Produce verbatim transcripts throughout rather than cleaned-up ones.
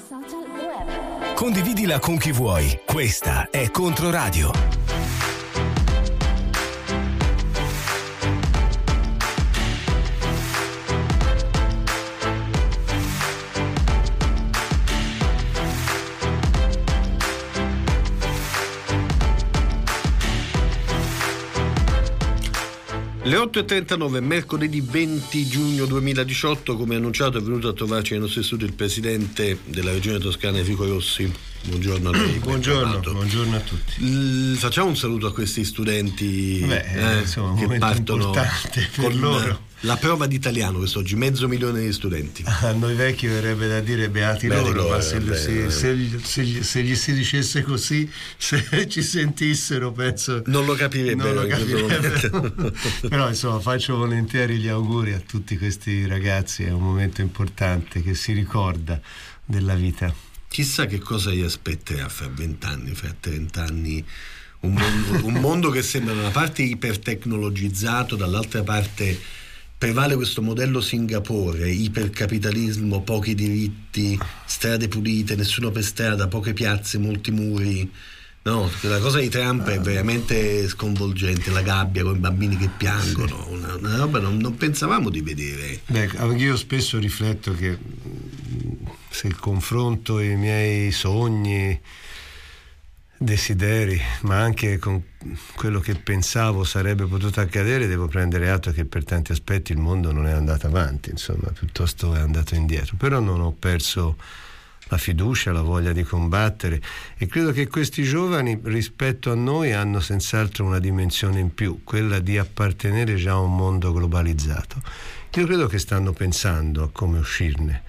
social web. Condividila con chi vuoi. Questa è Controradio. Le otto e trentanove, mercoledì venti giugno duemiladiciotto, come annunciato è venuto a trovarci nei nostri studi il presidente della regione toscana Enrico Rossi. Buongiorno a lei. Buongiorno, buongiorno a tutti. L- facciamo un saluto a questi studenti. Beh, eh, insomma, che un partono importante per con loro. La prova di italiano quest'oggi, mezzo milione di studenti. A noi vecchi verrebbe da dire beati Beh, loro, loro, ma se, beh, se, se, gli- se, gli- se gli si dicesse così, se ci sentissero, penso Non lo capirebbero non lo in questo capirebbero. momento. Però insomma faccio volentieri gli auguri a tutti questi ragazzi, è un momento importante che si ricorda della vita. Chissà che cosa gli aspetterà fra vent'anni, fra trent'anni. Un mondo, un mondo che sembra da una parte ipertecnologizzato, dall'altra parte prevale questo modello Singapore, ipercapitalismo, pochi diritti, strade pulite, nessuno per strada, poche piazze, molti muri. No, la cosa di Trump è veramente sconvolgente, la gabbia con i bambini che piangono, una, una roba non, non pensavamo di vedere. Beh, anch'io spesso rifletto che se il confronto i miei sogni, desideri, ma anche con quello che pensavo sarebbe potuto accadere, devo prendere atto che per tanti aspetti il mondo non è andato avanti, insomma, piuttosto è andato indietro. Però non ho perso la fiducia, la voglia di combattere, e credo che questi giovani rispetto a noi hanno senz'altro una dimensione in più, quella di appartenere già a un mondo globalizzato. Io credo che stanno pensando a come uscirne,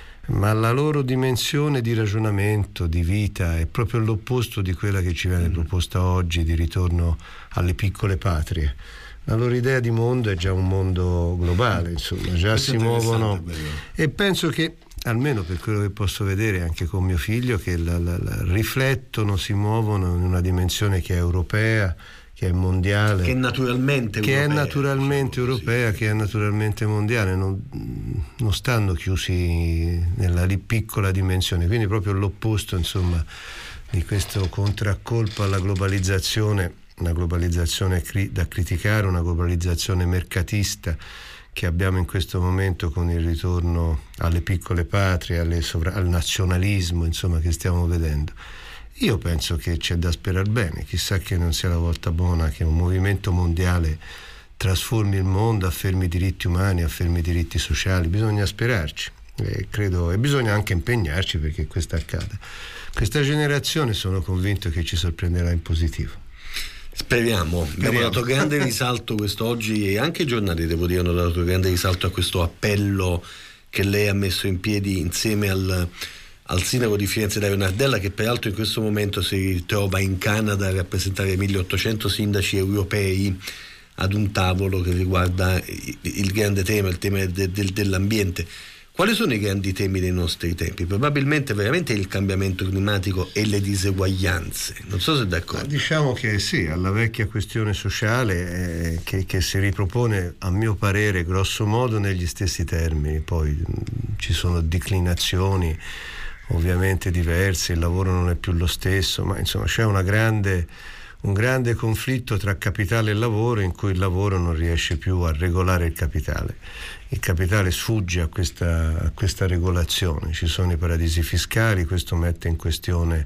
ma la loro dimensione di ragionamento, di vita, è proprio l'opposto di quella che ci viene proposta oggi, di ritorno alle piccole patrie. La loro idea di mondo è già un mondo globale, insomma, già Questo si è muovono, interessante, e penso che, almeno per quello che posso vedere anche con mio figlio, che la, la, la riflettono, si muovono in una dimensione che è europea, che è mondiale, che è naturalmente che europea, è naturalmente diciamo, europea, sì. che è naturalmente mondiale, non, non stanno chiusi nella lì piccola dimensione, quindi proprio l'opposto, insomma, di questo contraccolpo alla globalizzazione, una globalizzazione cri- da criticare, una globalizzazione mercatista che abbiamo in questo momento con il ritorno alle piccole patrie, alle sovra- al nazionalismo, insomma, che stiamo vedendo. Io penso che c'è da sperare bene, chissà che non sia la volta buona che un movimento mondiale trasformi il mondo, affermi i diritti umani, affermi i diritti sociali. Bisogna sperarci, e credo, e bisogna anche impegnarci perché questo accada. Questa generazione sono convinto che ci sorprenderà in positivo. Speriamo. Abbiamo dato grande risalto quest'oggi, e anche i giornali, devo dire, hanno dato grande risalto a questo appello che lei ha messo in piedi insieme al al sindaco di Firenze Dario Nardella, che peraltro in questo momento si trova in Canada a rappresentare milleottocento sindaci europei ad un tavolo che riguarda il grande tema, il tema de, de, dell'ambiente. Quali sono i grandi temi dei nostri tempi? Probabilmente veramente il cambiamento climatico e le diseguaglianze. Non so se è d'accordo. Ma diciamo che sì, alla vecchia questione sociale eh, che, che si ripropone, a mio parere, grosso modo negli stessi termini. Poi mh, ci sono declinazioni ovviamente diverse, il lavoro non è più lo stesso, ma insomma c'è una grande, un grande conflitto tra capitale e lavoro, in cui il lavoro non riesce più a regolare il capitale. Il capitale sfugge a questa, a questa regolazione, ci sono i paradisi fiscali, questo mette in questione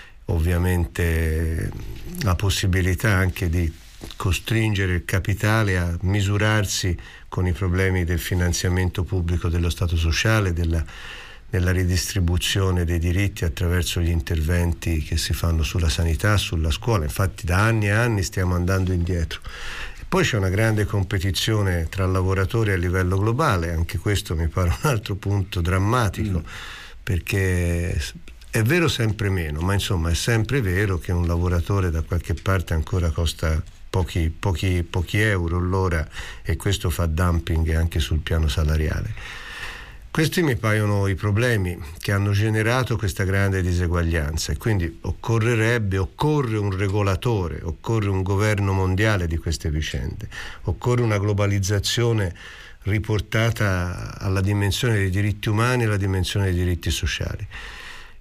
ovviamente la possibilità anche di costringere il capitale a misurarsi con i problemi del finanziamento pubblico dello Stato sociale, della nella ridistribuzione dei diritti attraverso gli interventi che si fanno sulla sanità, sulla scuola. Infatti da anni e anni stiamo andando indietro. E poi c'è una grande competizione tra lavoratori a livello globale, anche questo mi pare un altro punto drammatico, mm. perché è vero sempre meno, ma insomma è sempre vero che un lavoratore da qualche parte ancora costa pochi, pochi, pochi euro l'ora, e questo fa dumping anche sul piano salariale. Questi mi paiono i problemi che hanno generato questa grande diseguaglianza, e quindi occorrerebbe, occorre un regolatore, occorre un governo mondiale di queste vicende, occorre una globalizzazione riportata alla dimensione dei diritti umani e alla dimensione dei diritti sociali.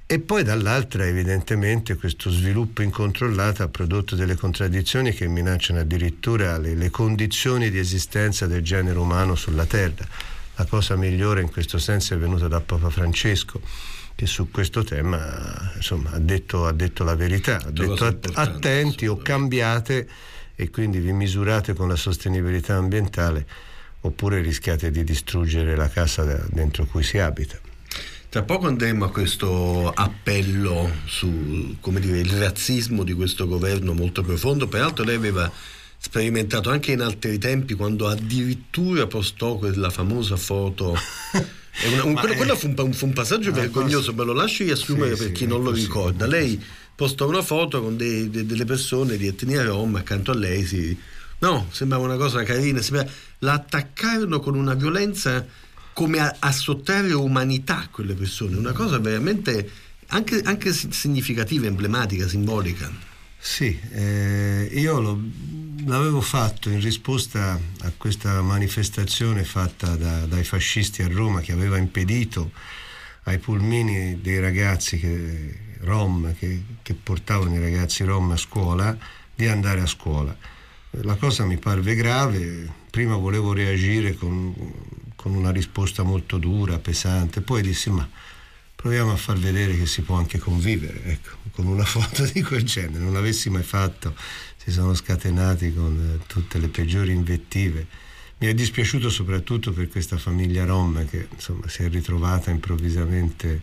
E poi dall'altra evidentemente questo sviluppo incontrollato ha prodotto delle contraddizioni che minacciano addirittura le, le condizioni di esistenza del genere umano sulla terra. La cosa migliore in questo senso è venuta da Papa Francesco, che su questo tema insomma ha detto, ha detto la verità, ha detto att- attenti o cambiate e quindi vi misurate con la sostenibilità ambientale oppure rischiate di distruggere la casa da, dentro cui si abita. Tra poco andremo a questo appello su, come dire, il razzismo di questo governo molto profondo. Peraltro lei aveva sperimentato anche in altri tempi, quando addirittura postò quella famosa foto. Una, un, quello, è, quello fu, un, fu un passaggio vergognoso, me lo lascio riassumere sì, per chi sì, non lo così, ricorda. Lei postò una foto con dei, de, delle persone di etnia rom accanto a lei, si, no, sembrava una cosa carina, sembrava, la attaccarono con una violenza come a, a sottrarre umanità a quelle persone, una cosa veramente anche, anche significativa, emblematica, simbolica. Sì, eh, io lo, l'avevo fatto in risposta a questa manifestazione fatta da, dai fascisti a Roma, che aveva impedito ai pulmini dei ragazzi che, rom che, che portavano i ragazzi rom a scuola di andare a scuola. La cosa mi parve grave, prima volevo reagire con, con una risposta molto dura, pesante, poi dissi ma proviamo a far vedere che si può anche convivere, ecco, con una foto di quel genere. Non l'avessi mai fatto, si sono scatenati con eh, tutte le peggiori invettive. Mi è dispiaciuto soprattutto per questa famiglia rom che insomma si è ritrovata improvvisamente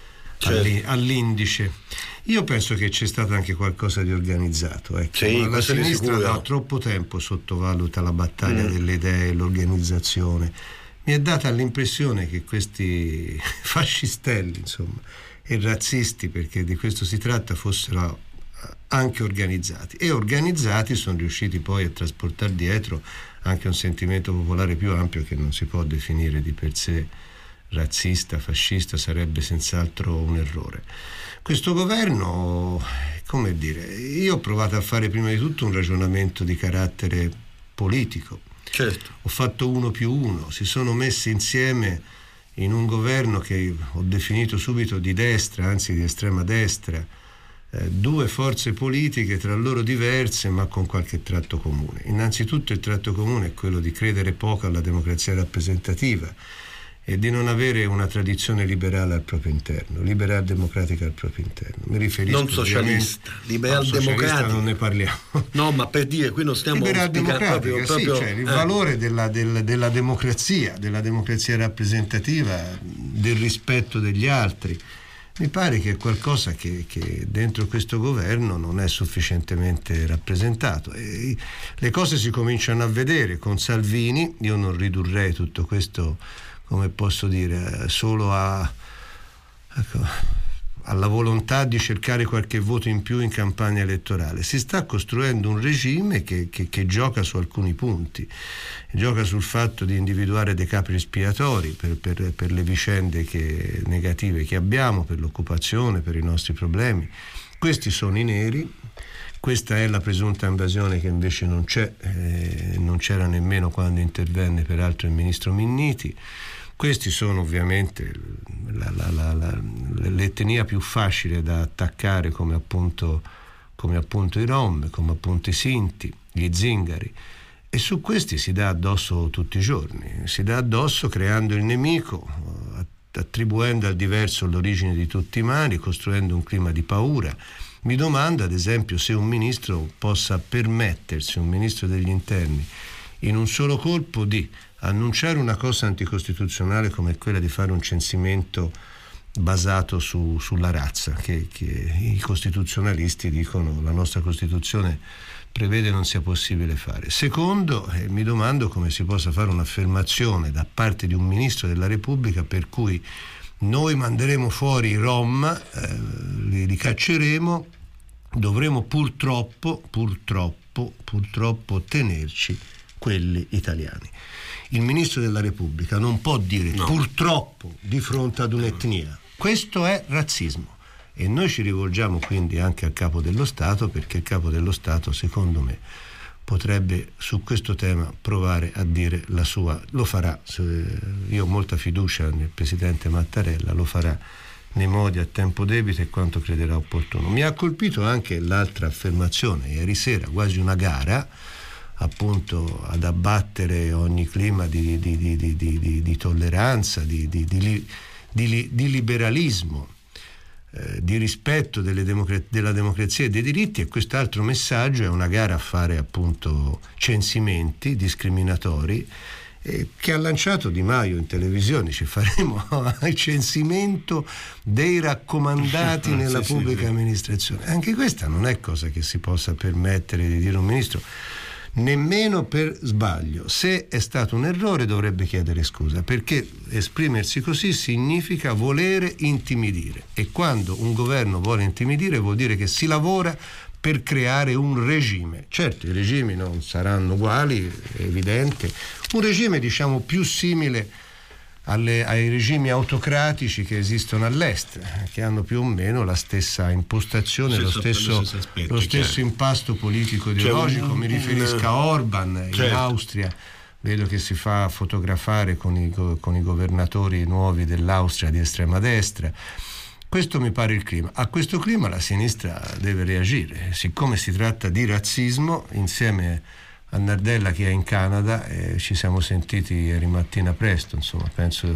certo. all'indice. Io penso che c'è stato anche qualcosa di organizzato, ecco. Sì, la sinistra da troppo tempo sottovaluta la battaglia mm. delle idee, l'organizzazione. Mi è data l'impressione che questi fascistelli, insomma, e razzisti, perché di questo si tratta, fossero anche organizzati, e organizzati sono riusciti poi a trasportare dietro anche un sentimento popolare più ampio che non si può definire di per sé razzista, fascista, sarebbe senz'altro un errore. Questo governo, come dire, io ho provato a fare prima di tutto un ragionamento di carattere politico. Certo. Ho fatto uno più uno, si sono messi insieme in un governo che ho definito subito di destra, anzi di estrema destra, eh, due forze politiche tra loro diverse ma con qualche tratto comune. Innanzitutto il tratto comune è quello di credere poco alla democrazia rappresentativa e di non avere una tradizione liberale al proprio interno, liberal democratica al proprio interno. Mi riferisco non socialista, liberal no, democratica. Non ne parliamo. No, ma per dire, qui non stiamo liberal democratica, proprio, proprio, sì, cioè il eh. valore della, del, della democrazia, della democrazia rappresentativa, del rispetto degli altri. Mi pare che è qualcosa che, che dentro questo governo non è sufficientemente rappresentato. E le cose si cominciano a vedere con Salvini. Io non ridurrei tutto questo, come posso dire, solo a, ecco, alla volontà di cercare qualche voto in più in campagna elettorale. Si sta costruendo un regime che, che, che gioca su alcuni punti, gioca sul fatto di individuare dei capri espiatori per, per, per le vicende che, negative che abbiamo, per l'occupazione, per i nostri problemi. Questi sono i neri. Questa è la presunta invasione che invece non c'è, eh, non c'era nemmeno quando intervenne peraltro il ministro Minniti. Questi sono ovviamente la, la, la, la, l'etnia più facile da attaccare, come appunto, come appunto i Rom, come appunto i Sinti, gli Zingari, e su questi si dà addosso tutti i giorni, si dà addosso creando il nemico, attribuendo al diverso l'origine di tutti i mali, costruendo un clima di paura. Mi domando ad esempio se un ministro possa permettersi, un ministro degli interni, in un solo colpo di annunciare una cosa anticostituzionale come quella di fare un censimento basato su, sulla razza, che, che i costituzionalisti dicono la nostra Costituzione prevede non sia possibile fare. Secondo, eh, mi domando come si possa fare un'affermazione da parte di un ministro della Repubblica per cui noi manderemo fuori i Rom, eh, li, li cacceremo, dovremo purtroppo, purtroppo, purtroppo tenerci quelli italiani. Il ministro della Repubblica non può dire no. purtroppo di fronte ad un'etnia. Questo è razzismo. E noi ci rivolgiamo quindi anche al capo dello Stato, perché il capo dello Stato, secondo me, potrebbe su questo tema provare a dire la sua. Lo farà. Io ho molta fiducia nel presidente Mattarella, lo farà nei modi a tempo debito e quanto crederà opportuno. Mi ha colpito anche l'altra affermazione, ieri sera, quasi una gara appunto ad abbattere ogni clima di, di, di, di, di, di tolleranza, di, di, di, di, di liberalismo, eh, di rispetto delle democra- della democrazia e dei diritti, e quest'altro messaggio è una gara a fare appunto censimenti discriminatori, eh, che ha lanciato Di Maio in televisione. Ci faremo il censimento dei raccomandati nella sì, pubblica sì, amministrazione. Anche questa non è cosa che si possa permettere di dire un ministro, nemmeno per sbaglio. Se è stato un errore dovrebbe chiedere scusa, perché esprimersi così significa volere intimidire, e quando un governo vuole intimidire vuol dire che si lavora per creare un regime. Certo, i regimi non saranno uguali, è evidente, un regime diciamo più simile alle, ai regimi autocratici che esistono all'est, che hanno più o meno la stessa impostazione, sì, lo stesso, aspetto, lo stesso impasto politico ideologico. Cioè, un, Mi riferisco un, a Orban, certo, in Austria. Vedo che si fa fotografare con i, con i governatori nuovi dell'Austria di estrema destra. Questo mi pare il clima. A questo clima la sinistra deve reagire. Siccome si tratta di razzismo, insieme a Nardella che è in Canada, eh, ci siamo sentiti ieri mattina presto, insomma, penso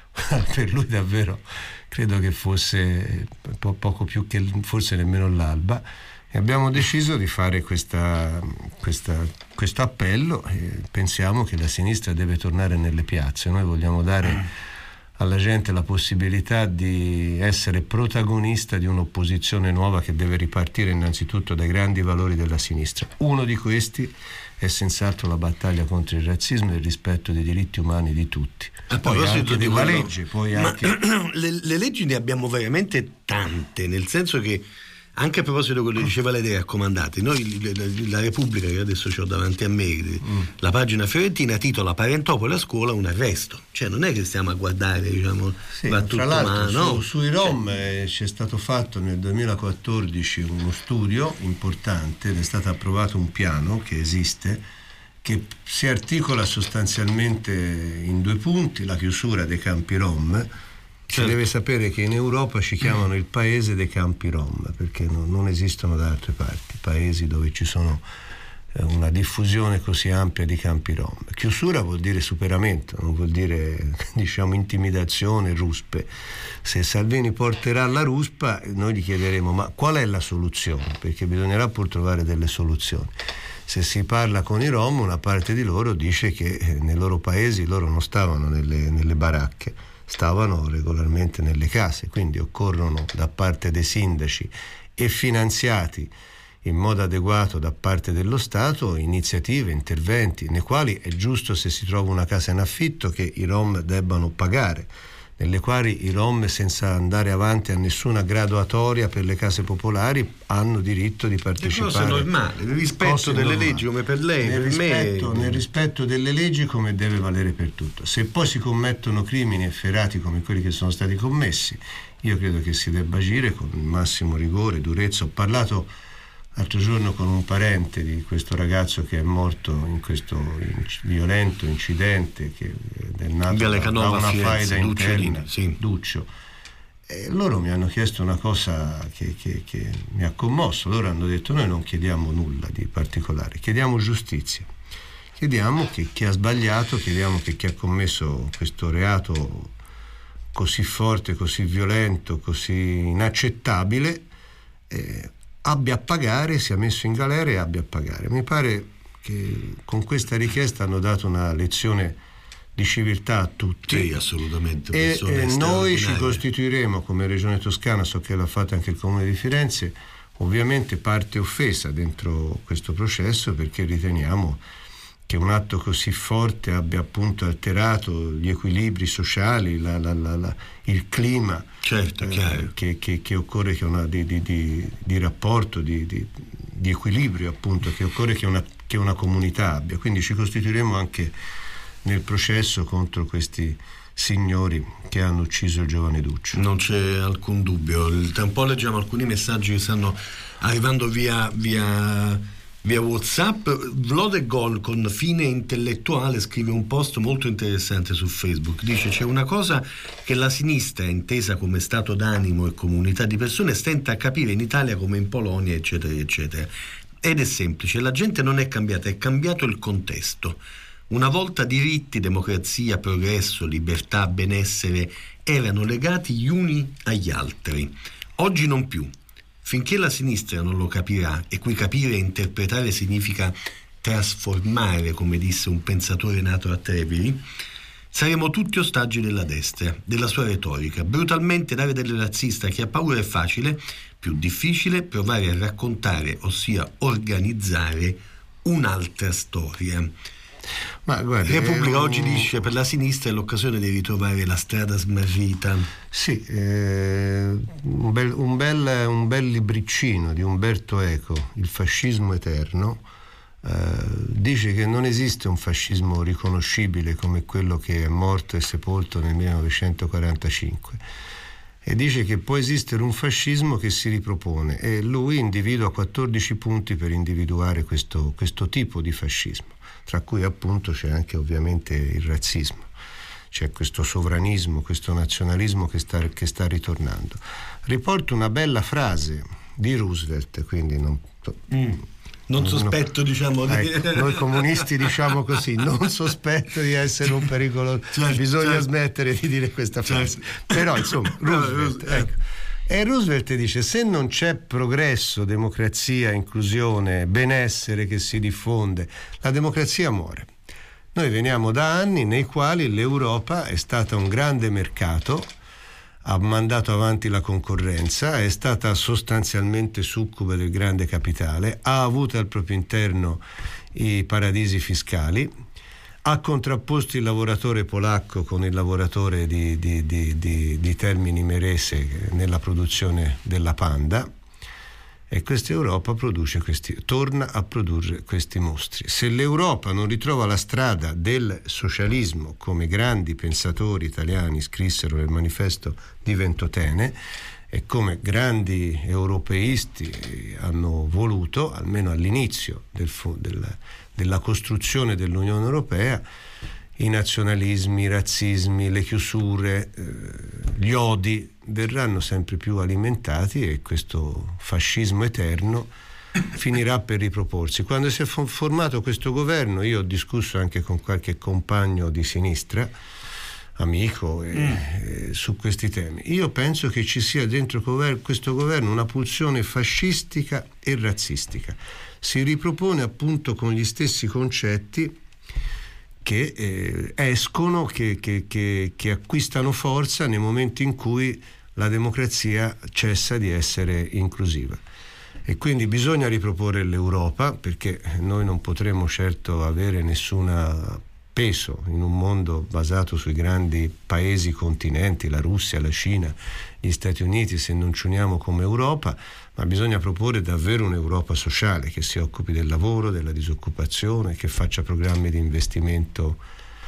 per lui davvero, credo che fosse po- poco più che forse nemmeno l'alba, e abbiamo deciso di fare questa, questa, questo appello, e pensiamo che la sinistra deve tornare nelle piazze. Noi vogliamo dare alla gente la possibilità di essere protagonista di un'opposizione nuova che deve ripartire innanzitutto dai grandi valori della sinistra. Uno di questi è senz'altro la battaglia contro il razzismo e il rispetto dei diritti umani di tutti. A poi anche della quello, legge, poi ma anche... le, le leggi ne abbiamo veramente tante, nel senso che anche a proposito di quello che diceva lei dei raccomandati, noi la, la Repubblica, che adesso c'ho davanti a me, mm. la pagina fiorentina titola "Parentopoli a scuola, un arresto". Cioè non è che stiamo a guardare, diciamo, sì, va tra tutto l'altro ma, su, no? sui Rom cioè, eh, c'è stato fatto nel duemilaquattordici uno studio importante ed è stato approvato un piano che esiste, che si articola sostanzialmente in due punti: la chiusura dei campi Rom. Si certo. deve sapere che in Europa ci chiamano il paese dei campi Rom, perché non, non esistono da altre parti paesi dove ci sono eh, una diffusione così ampia di campi Rom. Chiusura vuol dire superamento, non vuol dire diciamo intimidazione, ruspe. Se Salvini porterà la ruspa, noi gli chiederemo: ma qual è la soluzione? Perché bisognerà pur trovare delle soluzioni. Se si parla con i Rom, una parte di loro dice che eh, nei loro paesi loro non stavano nelle, nelle baracche, stavano regolarmente nelle case, quindi occorrono da parte dei sindaci e finanziati in modo adeguato da parte dello Stato iniziative, interventi nei quali è giusto, se si trova una casa in affitto, che i Rom debbano pagare, nelle quali i Rom, senza andare avanti a nessuna graduatoria per le case popolari, hanno diritto di partecipare. Cose normali, nel rispetto cose delle normali. leggi, come per lei, nel per rispetto, me. Nel rispetto delle leggi, come deve valere per tutto. Se poi si commettono crimini efferati come quelli che sono stati commessi, io credo che si debba agire con il massimo rigore, durezza. Ho parlato l'altro giorno con un parente di questo ragazzo che è morto in questo inc- violento incidente che è nato da, da una faida interna, sì. Duccio. E loro mi hanno chiesto una cosa che, che, che mi ha commosso. Loro hanno detto: noi non chiediamo nulla di particolare, chiediamo giustizia. Chiediamo che chi ha sbagliato, chiediamo che chi ha commesso questo reato così forte, così violento, così inaccettabile, eh, abbia a pagare, sia messo in galera e abbia a pagare. Mi pare che con questa richiesta hanno dato una lezione di civiltà a tutti. Sì, assolutamente. E eh, noi ci costituiremo come Regione Toscana, so che l'ha fatto anche il Comune di Firenze, ovviamente parte offesa dentro questo processo, perché riteniamo che un atto così forte abbia appunto alterato gli equilibri sociali, la, la, la, la, il clima, certo, eh, che, che, che occorre che una di, di, di, di rapporto, di, di, di equilibrio appunto, che occorre che una, che una comunità abbia. Quindi ci costituiremo anche nel processo contro questi signori che hanno ucciso il giovane Duccio. Non c'è alcun dubbio. Tra un po' leggiamo alcuni messaggi che stanno arrivando via via via WhatsApp. Vlodegol con fine intellettuale scrive un post molto interessante su Facebook. Dice: c'è una cosa che la sinistra, intesa come stato d'animo e comunità di persone, stenta a capire in Italia come in Polonia, eccetera eccetera, ed è semplice: la gente non è cambiata, è cambiato il contesto. Una volta diritti, democrazia, progresso, libertà, benessere erano legati gli uni agli altri. Oggi non più. Finché la sinistra non lo capirà, e qui capire e interpretare significa trasformare, come disse un pensatore nato a Treviri, saremo tutti ostaggi della destra, della sua retorica. Brutalmente dare del razzista a chi ha paura è facile, più difficile provare a raccontare, ossia organizzare un'altra storia. Ma guardi, Repubblica un... oggi dice: per la sinistra è l'occasione di ritrovare la strada smarrita. Sì, eh, un, bel, un, bel, un bel libricino di Umberto Eco, Il fascismo eterno, eh, dice che non esiste un fascismo riconoscibile come quello che è morto e sepolto nel millenovecentoquarantacinque, e dice che può esistere un fascismo che si ripropone, e lui individua quattordici punti per individuare questo, questo tipo di fascismo, tra cui appunto c'è anche ovviamente il razzismo, c'è questo sovranismo, questo nazionalismo che sta, che sta ritornando. Riporto una bella frase di Roosevelt, quindi non, mm. non sospetto, no, diciamo di... ecco, noi comunisti diciamo così, non sospetto di essere un pericoloso, certo, bisogna certo. smettere di dire questa frase, certo. Però insomma Roosevelt, ecco. E Roosevelt dice: se non c'è progresso, democrazia, inclusione, benessere che si diffonde, la democrazia muore. Noi veniamo da anni nei quali l'Europa è stata un grande mercato, ha mandato avanti la concorrenza, è stata sostanzialmente succube del grande capitale, ha avuto al proprio interno i paradisi fiscali, ha contrapposto il lavoratore polacco con il lavoratore di, di, di, di, di Termini Imerese nella produzione della Panda, e questa Europa produce questi, torna a produrre questi mostri. Se l'Europa non ritrova la strada del socialismo, come grandi pensatori italiani scrissero nel manifesto di Ventotene, e come grandi europeisti hanno voluto, almeno all'inizio del, del, della costruzione dell'Unione Europea, i nazionalismi, i razzismi, le chiusure, eh, gli odi verranno sempre più alimentati, e questo fascismo eterno finirà per riproporsi. Quando si è formato questo governo, io ho discusso anche con qualche compagno di sinistra, amico, eh, mm. eh, su questi temi. Io penso che ci sia dentro gover- questo governo una pulsione fascistica e razzistica. Si ripropone appunto con gli stessi concetti che eh, escono, che, che, che, che acquistano forza nel momento in cui la democrazia cessa di essere inclusiva. E quindi bisogna riproporre l'Europa, perché noi non potremo certo avere nessun peso in un mondo basato sui grandi paesi continenti, la Russia, la Cina, gli Stati Uniti, se non ci uniamo come Europa, ma bisogna proporre davvero un'Europa sociale che si occupi del lavoro, della disoccupazione, che faccia programmi di investimento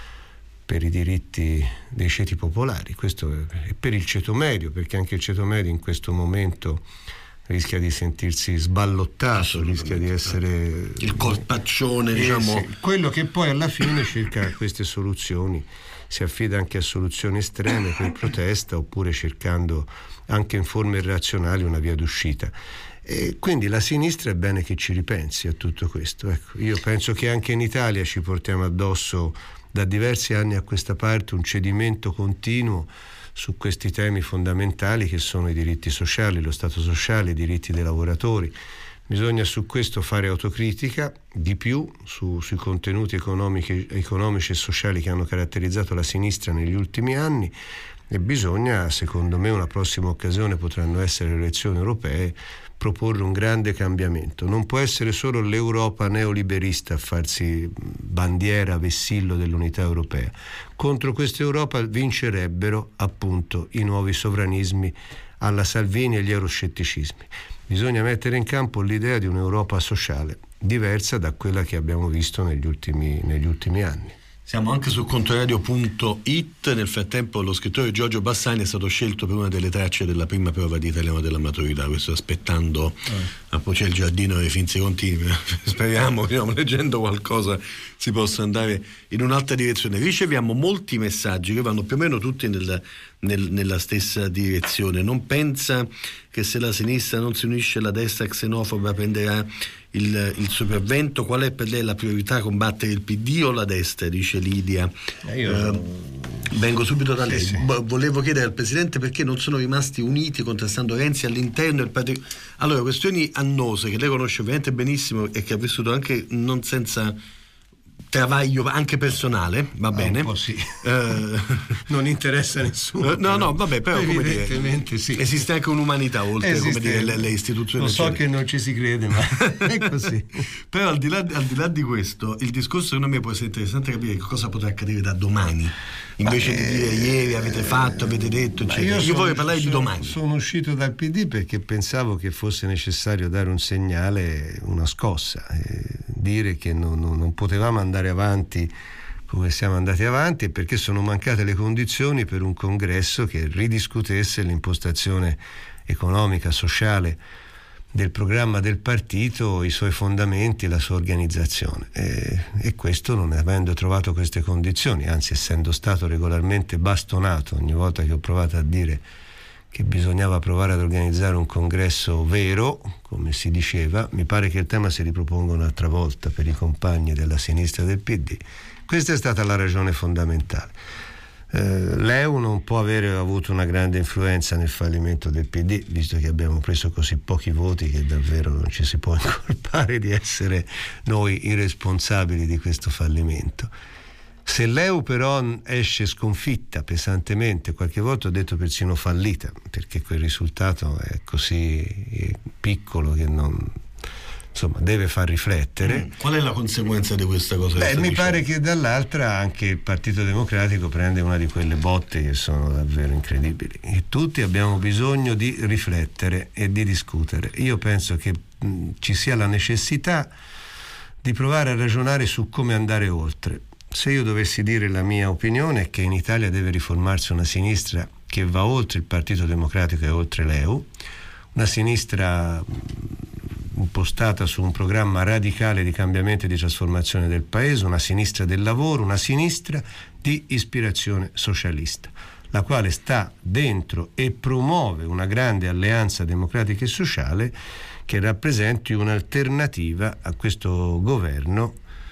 per i diritti dei ceti popolari. Questo è per il ceto medio, perché anche il ceto medio in questo momento rischia di sentirsi sballottato, rischia di essere il colpaccione, eh, diciamo. Sì, quello che poi alla fine cerca queste soluzioni, si affida anche a soluzioni estreme per protesta, oppure cercando anche in forme irrazionali una via d'uscita. E quindi la sinistra è bene che ci ripensi a tutto questo. Ecco, io penso che anche in Italia ci portiamo addosso da diversi anni a questa parte un cedimento continuo su questi temi fondamentali che sono i diritti sociali, lo Stato sociale, i diritti dei lavoratori. Bisogna su questo fare autocritica di più su, sui contenuti economici, economici e sociali che hanno caratterizzato la sinistra negli ultimi anni, e bisogna, secondo me, una prossima occasione potranno essere le elezioni europee, proporre un grande cambiamento. Non può essere solo l'Europa neoliberista a farsi bandiera, vessillo dell'unità europea. Contro questa Europa vincerebbero appunto i nuovi sovranismi alla Salvini e gli euroscetticismi. Bisogna mettere in campo l'idea di un'Europa sociale, diversa da quella che abbiamo visto negli ultimi, negli ultimi anni. Siamo anche su controradio punto it. Nel frattempo lo scrittore Giorgio Bassani è stato scelto per una delle tracce della prima prova di italiano della maturità. Questo aspettando, eh. poi c'è il giardino dei finzi continui. Speriamo che leggendo qualcosa si possa andare in un'altra direzione. Riceviamo molti messaggi che vanno più o meno tutti nel, nel, nella stessa direzione. Non pensa che se la sinistra non si unisce, la destra xenofoba prenderà il, il sopravvento? Qual è per lei la priorità, combattere il P D o la destra? Dice Lidia. Eh, io... eh, vengo subito da lei. Sì, sì. Volevo chiedere al Presidente perché non sono rimasti uniti contrastando Renzi all'interno del partito. Allora, questioni annose che lei conosce ovviamente benissimo e che ha vissuto anche non senza travaglio anche personale, va bene? Ah, un po' sì. Eh, non interessa a nessuno. No, no, vabbè, però come dire, evidentemente sì. esiste anche un'umanità oltre Esiste, come dire, le, le istituzioni. Lo so eccetera. che non ci si crede, ma è così. Però al di, là, al di là di questo, il discorso secondo me può essere interessante capire che cosa potrà accadere da domani. Invece ma, di dire ieri avete fatto, avete detto, eccetera. Io, io vorrei parlare sono, di domani. Sono uscito dal P D perché pensavo che fosse necessario dare un segnale, una scossa, eh, dire che non, non, non potevamo andare avanti come siamo andati avanti, e perché sono mancate le condizioni per un congresso che ridiscutesse l'impostazione economica, sociale del programma del partito, i suoi fondamenti, la sua organizzazione, e, e questo non avendo trovato queste condizioni, anzi essendo stato regolarmente bastonato ogni volta che ho provato a dire che bisognava provare ad organizzare un congresso vero, come si diceva, mi pare che il tema si riproponga un'altra volta per i compagni della sinistra del P D. Questa è stata la ragione fondamentale. Eh, l'E U non può avere avuto una grande influenza nel fallimento del P D, visto che abbiamo preso così pochi voti che davvero non ci si può incolpare di essere noi i responsabili di questo fallimento. Se l'E U però esce sconfitta pesantemente, qualche volta ho detto persino fallita, perché quel risultato è così piccolo che non... insomma deve far riflettere. Mm. Qual è la conseguenza di questa cosa? Beh, mi dicendo? pare che dall'altra anche il Partito Democratico prende una di quelle botte che sono davvero incredibili, e tutti abbiamo bisogno di riflettere e di discutere. Io penso che mh, ci sia la necessità di provare a ragionare su come andare oltre. Se io dovessi dire la mia opinione è che in Italia deve riformarsi una sinistra che va oltre il Partito Democratico e oltre l'E U, una sinistra impostata su un programma radicale di cambiamento e di trasformazione del paese, una sinistra del lavoro, una sinistra di ispirazione socialista, la quale sta dentro e promuove una grande alleanza democratica e sociale che rappresenti un'alternativa a questo governo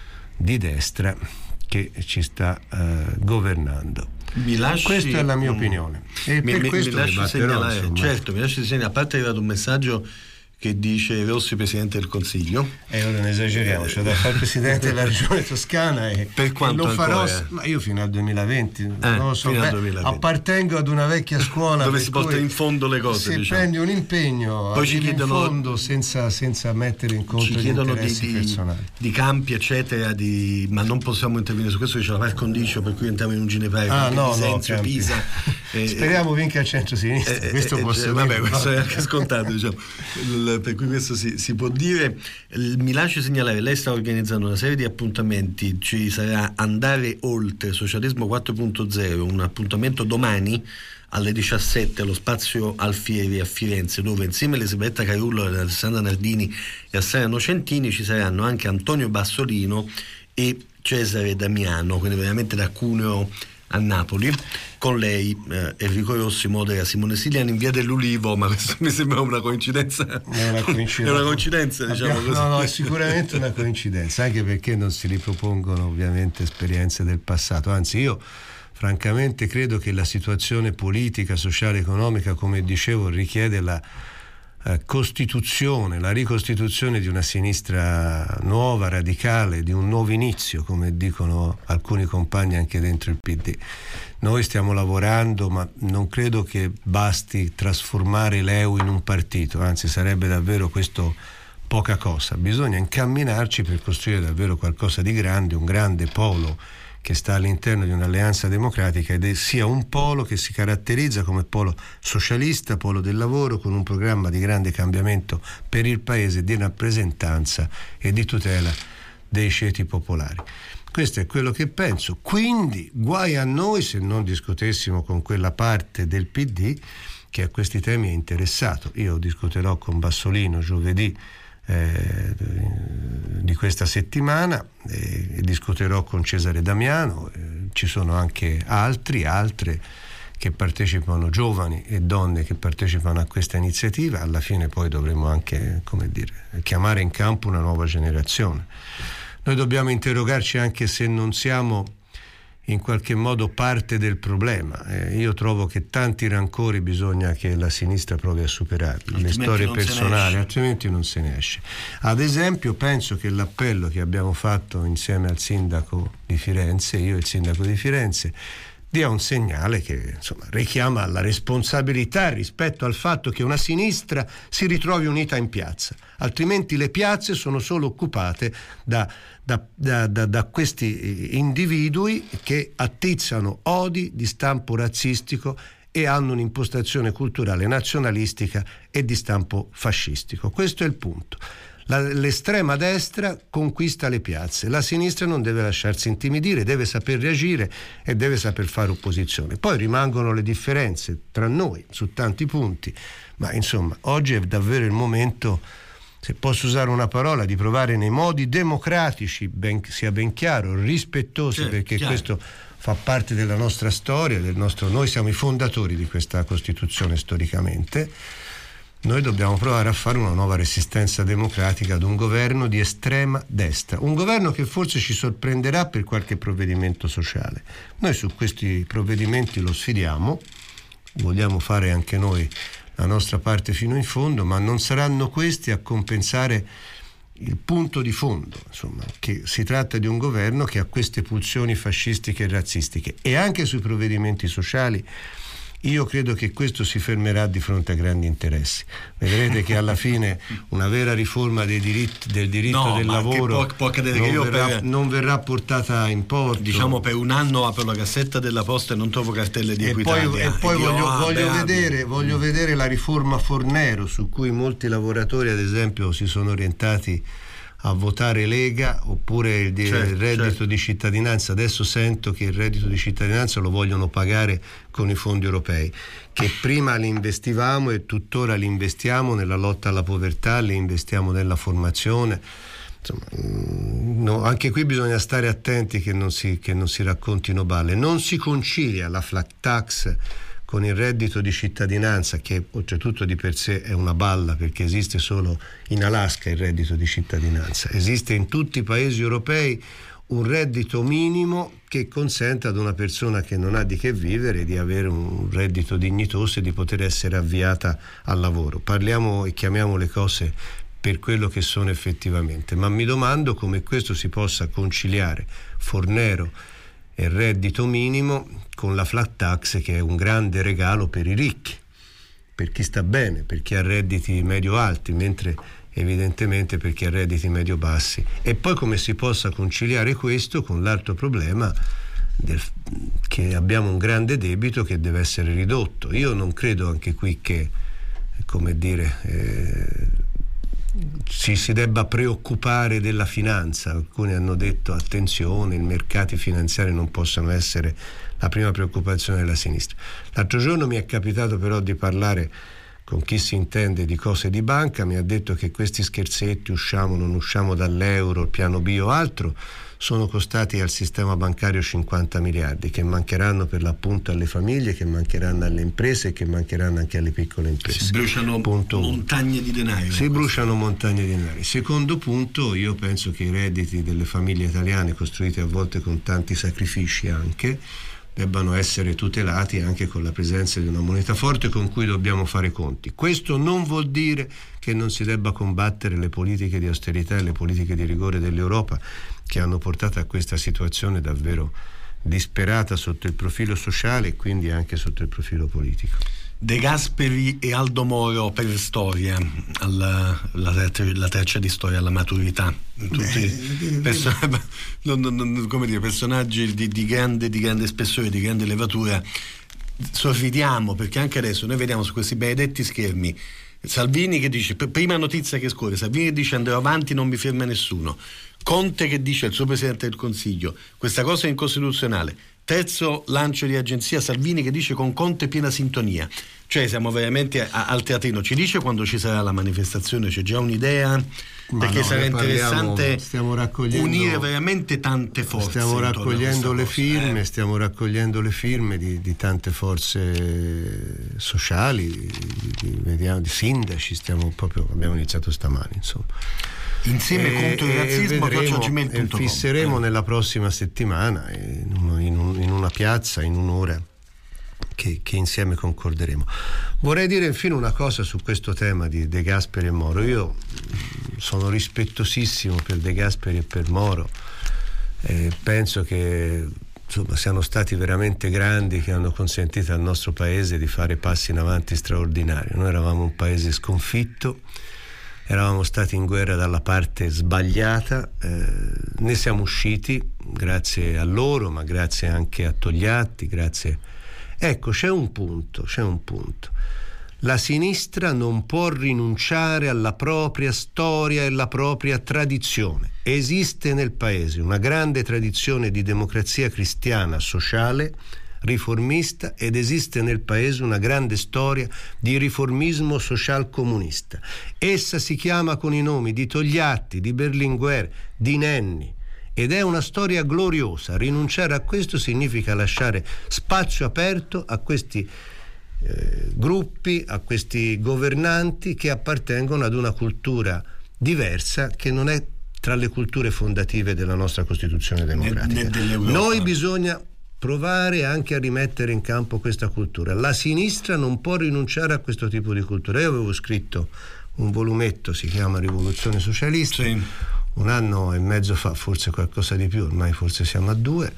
di destra che ci sta uh, governando. Mi lasci, Questa è la mia opinione. E mi, per mi, questo mi lasci segnalare, insomma. certo, mi lasci segnalare, a parte è arrivato un messaggio che dice Rossi Presidente del Consiglio. E ora ne esageriamo, c'è da fare Presidente della Regione Toscana e, per quanto e lo farò, ancora? ma io fino al duemilaventi, eh, non lo so, fino beh, al duemilaventi. Appartengo ad una vecchia scuola dove si porta in fondo le cose, se diciamo. prendi un impegno poi ci chiedono, in fondo senza, senza mettere in conto ci gli chiedono interessi di, personali di, di campi eccetera, di, ma non possiamo intervenire su questo, c'è la par condicio per cui entriamo in un ginepraio, ah, no, Bisenzio, no, Pisa eh, speriamo vinca il centro-sinistra, eh, questo eh, può essere, vabbè, questo è anche scontato, diciamo. Il, per cui questo si, si può dire. Mi lasci segnalare, lei sta organizzando una serie di appuntamenti, ci sarà Andare Oltre Socialismo quattro punto zero, un appuntamento domani alle diciassette allo Spazio Alfieri a Firenze, dove insieme a Elisabetta Carullo, ad Alessandra Nardini e a Sara Nocentini ci saranno anche Antonio Bassolino e Cesare Damiano, quindi veramente da Cuneo a Napoli. Con lei eh, Enrico Rossi modera Simone Siliani in via dell'Ulivo, ma questo mi sembra una coincidenza. È una coincidenza, è una coincidenza diciamo Abbiamo, così. No, no, è sicuramente una coincidenza, anche perché non si ripropongono ovviamente esperienze del passato. Anzi, io francamente credo che la situazione politica, sociale, economica, come dicevo, richiede la eh, costituzione, la ricostituzione di una sinistra nuova, radicale, di un nuovo inizio, come dicono alcuni compagni anche dentro il P D. Noi stiamo lavorando, ma non credo che basti trasformare l'E U in un partito, anzi sarebbe davvero questo poca cosa. Bisogna incamminarci per costruire davvero qualcosa di grande, un grande polo che sta all'interno di un'alleanza democratica ed è sia un polo che si caratterizza come polo socialista, polo del lavoro, con un programma di grande cambiamento per il paese, di rappresentanza e di tutela dei ceti popolari. Questo è quello che penso. Quindi guai a noi se non discutessimo con quella parte del P D che a questi temi è interessato. Io discuterò con Bassolino giovedì eh, di questa settimana, e discuterò con Cesare Damiano, eh, ci sono anche altri, altre che partecipano, giovani e donne che partecipano a questa iniziativa. Alla fine poi dovremo anche, come dire, chiamare in campo una nuova generazione. Noi dobbiamo interrogarci anche se non siamo in qualche modo parte del problema. Eh, io trovo che tanti rancori bisogna che la sinistra provi a superarli, le storie personali, altrimenti non se ne esce. Ad esempio penso che l'appello che abbiamo fatto insieme al sindaco di Firenze, io e il sindaco di Firenze, dia un segnale che insomma richiama alla responsabilità rispetto al fatto che una sinistra si ritrovi unita in piazza, altrimenti le piazze sono solo occupate da, da, da, da, da questi individui che attizzano odi di stampo razzistico e hanno un'impostazione culturale nazionalistica e di stampo fascistico. Questo è il punto. La, l'estrema destra conquista le piazze, la sinistra non deve lasciarsi intimidire, deve saper reagire e deve saper fare opposizione. Poi rimangono le differenze tra noi su tanti punti, ma insomma oggi è davvero il momento, se posso usare una parola, di provare nei modi democratici, ben, sia ben chiaro, rispettosi, sì, perché chiaro. Questo fa parte della nostra storia, del nostro, noi siamo i fondatori di questa Costituzione storicamente. Noi dobbiamo provare a fare una nuova resistenza democratica ad un governo di estrema destra, un governo che forse ci sorprenderà per qualche provvedimento sociale. Noi su questi provvedimenti lo sfidiamo, vogliamo fare anche noi la nostra parte fino in fondo, ma non saranno questi a compensare il punto di fondo, insomma, che si tratta di un governo che ha queste pulsioni fascistiche e razzistiche. E anche sui provvedimenti sociali io credo che questo si fermerà di fronte a grandi interessi. Vedrete che alla fine una vera riforma dei diritti, del diritto no, del lavoro può, può non, che io verrà, per, non verrà portata in porto. Diciamo per un anno apro la cassetta della posta e non trovo cartelle di e Equitalia. Poi, e poi io, voglio, voglio, vedere, voglio vedere la riforma Fornero, su cui molti lavoratori ad esempio si sono orientati a votare Lega, oppure il, certo, il reddito certo. di cittadinanza. Adesso sento che il reddito di cittadinanza lo vogliono pagare con i fondi europei, che prima li investivamo e tuttora li investiamo nella lotta alla povertà, li investiamo nella formazione. Insomma, no, anche qui bisogna stare attenti che non si, che non si raccontino balle. Non si concilia la flat tax con il reddito di cittadinanza, che oltretutto di per sé è una balla, perché esiste solo in Alaska il reddito di cittadinanza. Esiste in tutti i paesi europei un reddito minimo che consente ad una persona che non ha di che vivere di avere un reddito dignitoso e di poter essere avviata al lavoro. Parliamo e chiamiamo le cose per quello che sono effettivamente, ma mi domando come questo si possa conciliare Fornero e reddito minimo con la flat tax, che è un grande regalo per i ricchi, per chi sta bene, per chi ha redditi medio-alti, mentre evidentemente per chi ha redditi medio-bassi. E poi come si possa conciliare questo con l'altro problema del, che abbiamo un grande debito che deve essere ridotto. Io non credo anche qui che, come dire, eh, ci si debba preoccupare della finanza. Alcuni hanno detto attenzione, i mercati finanziari non possono essere la prima preoccupazione della sinistra. L'altro giorno mi è capitato però di parlare con chi si intende di cose di banca, mi ha detto che questi scherzetti, usciamo, non usciamo dall'euro, il piano B o altro, sono costati al sistema bancario cinquanta miliardi, che mancheranno per l'appunto alle famiglie, che mancheranno alle imprese e che mancheranno anche alle piccole imprese. Si bruciano punto montagne di denaro. Si bruciano montagne di denaro. Secondo punto, io penso che i redditi delle famiglie italiane, costruite a volte con tanti sacrifici anche, debbano essere tutelati anche con la presenza di una moneta forte con cui dobbiamo fare conti. Questo non vuol dire che non si debba combattere le politiche di austerità e le politiche di rigore dell'Europa, che hanno portato a questa situazione davvero disperata sotto il profilo sociale e quindi anche sotto il profilo politico. De Gasperi e Aldo Moro per storia, alla, la, terza, la terza di storia alla maturità, tutti perso- non, non, come dire, personaggi di, di, grande, di grande spessore, di grande levatura. Sorridiamo perché anche adesso noi vediamo su questi benedetti schermi Salvini che dice, prima notizia che scorre, Salvini che dice andrò avanti, non mi ferma nessuno. Conte che dice al suo Presidente del Consiglio questa cosa è incostituzionale. Terzo lancio di agenzia, Salvini che dice con Conte piena sintonia. Cioè siamo veramente a, al teatrino. Ci dice quando ci sarà la manifestazione? C'è già un'idea? Ma perché no, sarà interessante parliamo, unire veramente tante forze. Stiamo raccogliendo le cosa, firme, eh? stiamo raccogliendo le firme di, di tante forze sociali, di, di, vediamo, di sindaci, stiamo proprio, abbiamo iniziato stamani, insomma. Insieme e, contro il razzismo, vedremo, e fisseremo eh. nella prossima settimana in, un, in, un, in una piazza, in un'ora che, che insieme concorderemo. Vorrei dire infine una cosa su questo tema di De Gasperi e Moro. Io sono rispettosissimo per De Gasperi e per Moro, e penso che insomma siano stati veramente grandi, che hanno consentito al nostro paese di fare passi in avanti straordinari. Noi eravamo un paese sconfitto, eravamo stati in guerra dalla parte sbagliata, eh, ne siamo usciti grazie a loro, ma grazie anche a Togliatti, grazie. Ecco, c'è un punto, c'è un punto. La sinistra non può rinunciare alla propria storia e alla propria tradizione. Esiste nel paese una grande tradizione di democrazia cristiana sociale, riformista, ed esiste nel paese una grande storia di riformismo social comunista. Essa si chiama con i nomi di Togliatti, di Berlinguer, di Nenni, ed è una storia gloriosa. Rinunciare a questo significa lasciare spazio aperto a questi eh, gruppi, a questi governanti che appartengono ad una cultura diversa, che non è tra le culture fondative della nostra Costituzione democratica. Ne, ne Noi bisogna provare anche a rimettere in campo questa cultura. La sinistra non può rinunciare a questo tipo di cultura. Io avevo scritto un volumetto, si chiama Rivoluzione Socialista, sì. un anno e mezzo fa, forse qualcosa di più, ormai forse siamo a due.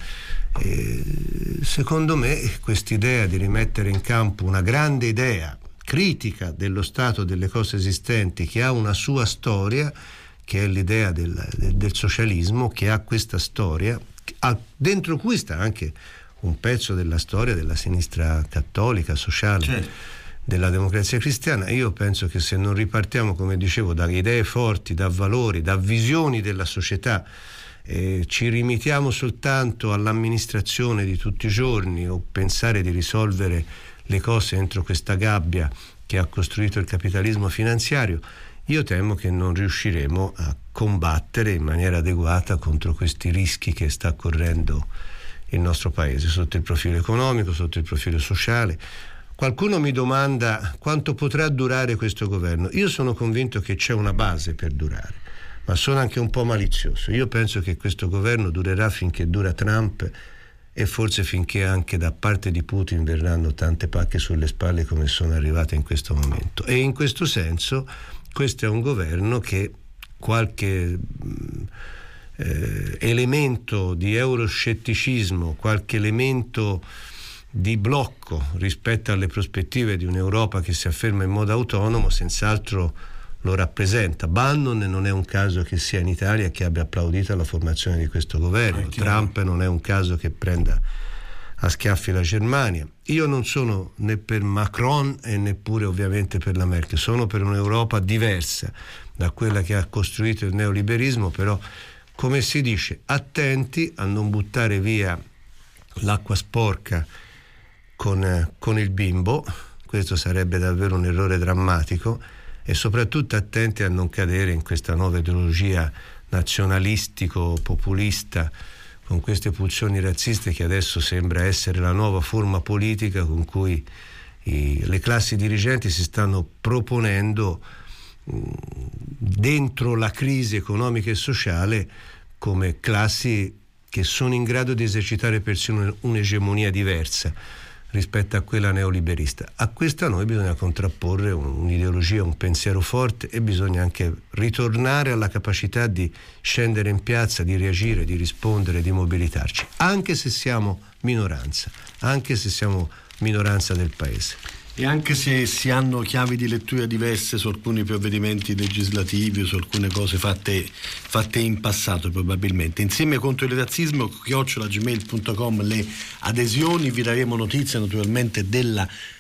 E secondo me quest'idea di rimettere in campo una grande idea critica dello stato delle cose esistenti, che ha una sua storia, che è l'idea del, del, del socialismo, che ha questa storia, dentro cui sta anche un pezzo della storia della sinistra cattolica, sociale, certo, della democrazia cristiana. Io penso che se non ripartiamo, come dicevo, da idee forti, da valori, da visioni della società, eh, ci limitiamo soltanto all'amministrazione di tutti i giorni o pensare di risolvere le cose entro questa gabbia che ha costruito il capitalismo finanziario, io temo che non riusciremo a combattere in maniera adeguata contro questi rischi che sta correndo il nostro paese, sotto il profilo economico, sotto il profilo sociale. Qualcuno mi domanda quanto potrà durare questo governo. Io sono convinto che c'è una base per durare, ma sono anche un po' malizioso. Io penso che questo governo durerà finché dura Trump, e forse finché anche da parte di Putin verranno tante pacche sulle spalle come sono arrivate in questo momento. E in questo senso questo è un governo che qualche eh, elemento di euroscetticismo, qualche elemento di blocco rispetto alle prospettive di un'Europa che si afferma in modo autonomo, senz'altro lo rappresenta. Bannon non è un caso che sia in Italia che abbia applaudito alla formazione di questo governo. Trump non è un caso che prenda a schiaffi la Germania. Io non sono né per Macron e neppure ovviamente per la Merkel, sono per un'Europa diversa da quella che ha costruito il neoliberismo, però come si dice, attenti a non buttare via l'acqua sporca con, con il bimbo. Questo sarebbe davvero un errore drammatico, e soprattutto attenti a non cadere in questa nuova ideologia nazionalistico-populista con queste pulsioni razziste che adesso sembra essere la nuova forma politica con cui i, le classi dirigenti si stanno proponendo mh, dentro la crisi economica e sociale come classi che sono in grado di esercitare persino un'egemonia diversa rispetto a quella neoliberista. A questa noi bisogna contrapporre un'ideologia, un pensiero forte, e bisogna anche ritornare alla capacità di scendere in piazza, di reagire, di rispondere, di mobilitarci, anche se siamo minoranza, anche se siamo minoranza del paese. E anche se si hanno chiavi di lettura diverse su alcuni provvedimenti legislativi o su alcune cose fatte, fatte in passato probabilmente. Insieme contro il razzismo, chiocciola gmail punto com le adesioni, vi daremo notizia naturalmente della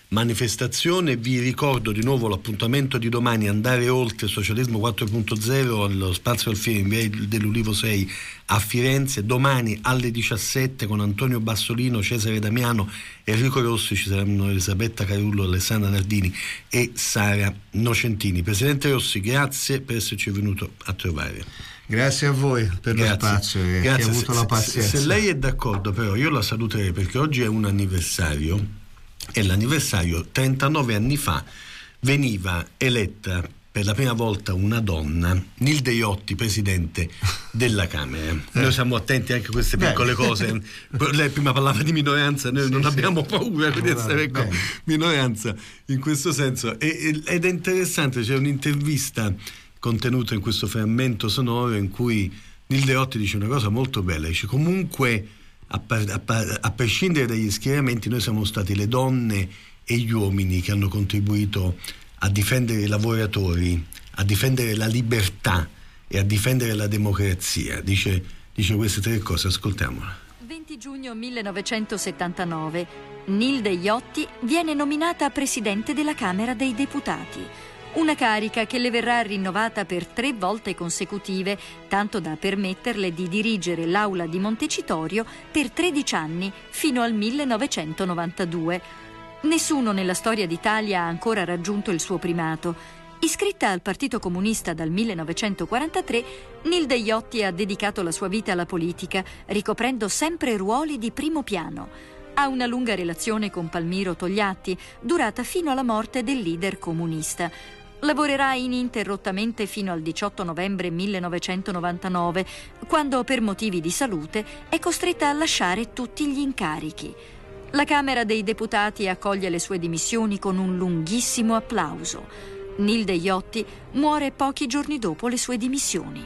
manifestazione. Vi ricordo di nuovo l'appuntamento di domani, andare oltre Socialismo quattro punto zero allo Spazio Alfieri in via dell'Ulivo sei a Firenze, domani alle diciassette con Antonio Bassolino, Cesare Damiano, Enrico Rossi, ci saranno Elisabetta Carullo, Alessandra Nardini e Sara Nocentini. Presidente Rossi, grazie per esserci venuto a trovare. Grazie a voi per Grazie. lo spazio e che ha avuto se, la pazienza. Se, se lei è d'accordo, però io la saluterei, perché oggi è un anniversario, e l'anniversario trentanove anni fa veniva eletta per la prima volta una donna, Nilde Iotti, presidente della Camera. Eh. Noi siamo attenti anche a queste piccole beh. cose. Lei prima parlava di minoranza, noi sì, non sì. abbiamo paura di essere ecco, minoranza in questo senso. E, ed è interessante, c'è un'intervista contenuta in questo frammento sonoro in cui Nilde Iotti dice una cosa molto bella, dice: comunque a, a, a prescindere dagli schieramenti noi siamo stati le donne e gli uomini che hanno contribuito a difendere i lavoratori, a difendere la libertà e a difendere la democrazia. Dice, dice queste tre cose, ascoltiamola. venti giugno millenovecentosettantanove, Nilde Iotti viene nominata Presidente della Camera dei Deputati, una carica che le verrà rinnovata per tre volte consecutive, tanto da permetterle di dirigere l'Aula di Montecitorio per tredici anni fino al millenovecentonovantadue. Nessuno nella storia d'Italia ha ancora raggiunto il suo primato. Iscritta al Partito Comunista dal millenovecentoquarantatré, Nilde Iotti ha dedicato la sua vita alla politica, ricoprendo sempre ruoli di primo piano. Ha una lunga relazione con Palmiro Togliatti, durata fino alla morte del leader comunista. Lavorerà ininterrottamente fino al diciotto novembre millenovecentonovantanove, quando per motivi di salute è costretta a lasciare tutti gli incarichi. La Camera dei Deputati accoglie le sue dimissioni con un lunghissimo applauso. Nilde Iotti muore pochi giorni dopo le sue dimissioni.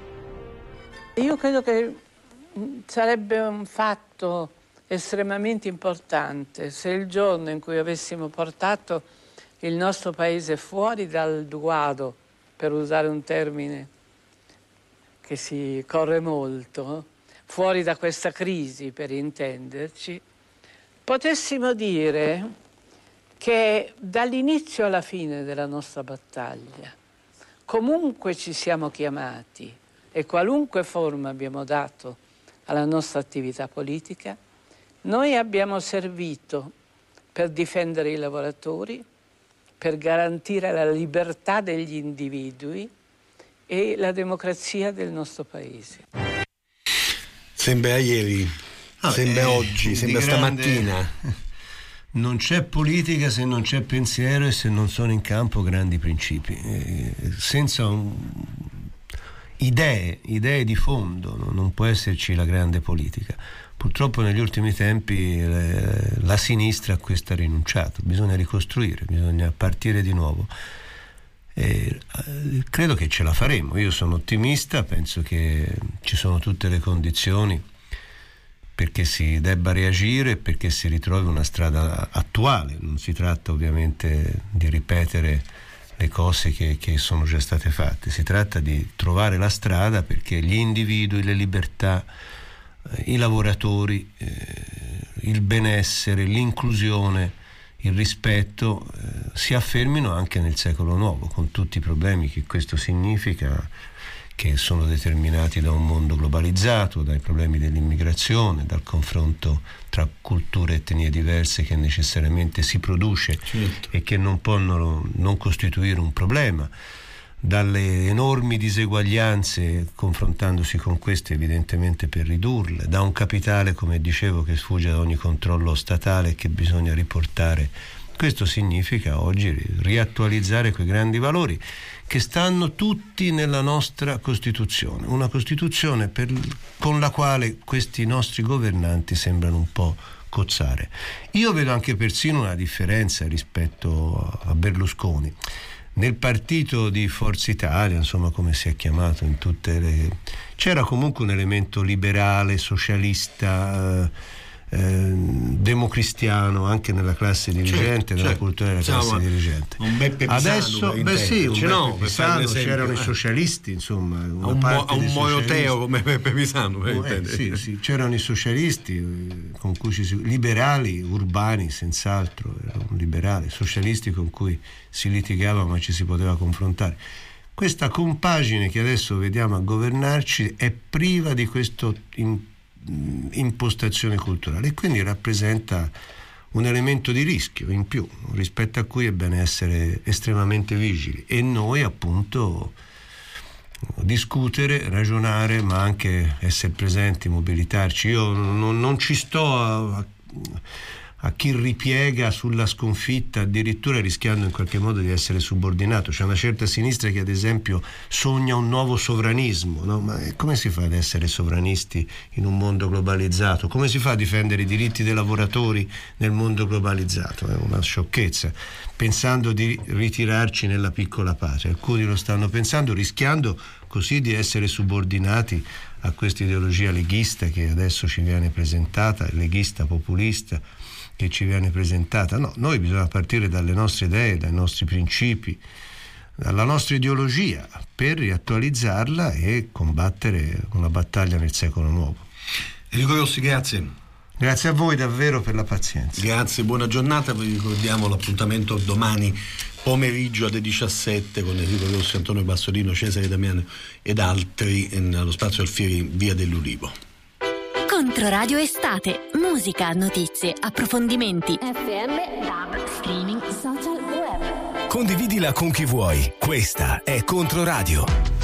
Io credo che sarebbe un fatto estremamente importante se il giorno in cui avessimo portato il nostro paese fuori dal guado, per usare un termine che si corre molto, fuori da questa crisi per intenderci, potessimo dire che dall'inizio alla fine della nostra battaglia, comunque ci siamo chiamati e qualunque forma abbiamo dato alla nostra attività politica, noi abbiamo servito per difendere i lavoratori, per garantire la libertà degli individui e la democrazia del nostro Paese. Sembra ieri. Ah, sembra eh, oggi, sembra grande... stamattina. Non c'è politica se non c'è pensiero e se non sono in campo grandi principi. Eh, senza un... idee, idee di fondo, no? Non può esserci la grande politica. Purtroppo negli ultimi tempi eh, la sinistra a questo ha rinunciato. Bisogna ricostruire, bisogna partire di nuovo. Eh, credo che ce la faremo. Io sono ottimista, penso che ci sono tutte le condizioni perché si debba reagire, perché si ritrovi una strada attuale. Non si tratta ovviamente di ripetere le cose che, che sono già state fatte, si tratta di trovare la strada perché gli individui, le libertà, eh, i lavoratori, eh, il benessere, l'inclusione, il rispetto eh, si affermino anche nel secolo nuovo, con tutti i problemi che questo significa, che sono determinati da un mondo globalizzato, dai problemi dell'immigrazione, dal confronto tra culture e etnie diverse che necessariamente si produce, certo, e che non possono non costituire un problema, dalle enormi diseguaglianze, confrontandosi con queste evidentemente per ridurle, da un capitale, come dicevo, che sfugge da ogni controllo statale e che bisogna riportare. Questo significa oggi riattualizzare quei grandi valori che stanno tutti nella nostra Costituzione, una Costituzione per, con la quale questi nostri governanti sembrano un po' cozzare. Io vedo anche persino una differenza rispetto a Berlusconi. Nel partito di Forza Italia, insomma come si è chiamato in tutte le... c'era comunque un elemento liberale, socialista, eh, democristiano anche nella classe dirigente, certo, nella certo. cultura della classe Ciao, dirigente. Un Beppe Pisano, adesso, beh sì, un Beppe no, Pisano, c'erano eh. i socialisti, insomma, una un, parte mo, un monoteo come Beppe Pisano, eh, sì, sì, c'erano i socialisti con cui ci si, liberali urbani, senz'altro, ero un liberale, socialisti con cui si litigava ma ci si poteva confrontare. Questa compagine che adesso vediamo a governarci è priva di questa in, impostazione culturale e quindi rappresenta un elemento di rischio in più rispetto a cui è bene essere estremamente vigili e noi appunto discutere, ragionare, ma anche essere presenti, mobilitarci. Io non, non ci sto a, a a chi ripiega sulla sconfitta, addirittura rischiando in qualche modo di essere subordinato. C'è una certa sinistra che ad esempio sogna un nuovo sovranismo, no? Ma come si fa ad essere sovranisti in un mondo globalizzato? Come si fa a difendere i diritti dei lavoratori nel mondo globalizzato? È una sciocchezza, pensando di ritirarci nella piccola patria. Alcuni lo stanno pensando, rischiando così di essere subordinati a questa ideologia leghista che adesso ci viene presentata, leghista populista che ci viene presentata. No, noi bisogna partire dalle nostre idee, dai nostri principi, dalla nostra ideologia per riattualizzarla e combattere una battaglia nel secolo nuovo. Enrico Rossi, grazie. Grazie a voi davvero per la pazienza. Grazie, buona giornata. Vi ricordiamo l'appuntamento domani pomeriggio alle diciassette con Enrico Rossi, Antonio Bassolino, Cesare Damiano ed altri allo Spazio Alfieri, via dell'Ulivo. Controradio Estate, musica, notizie, approfondimenti. F M, D A B, streaming, social web. Condividila con chi vuoi. Questa è Controradio.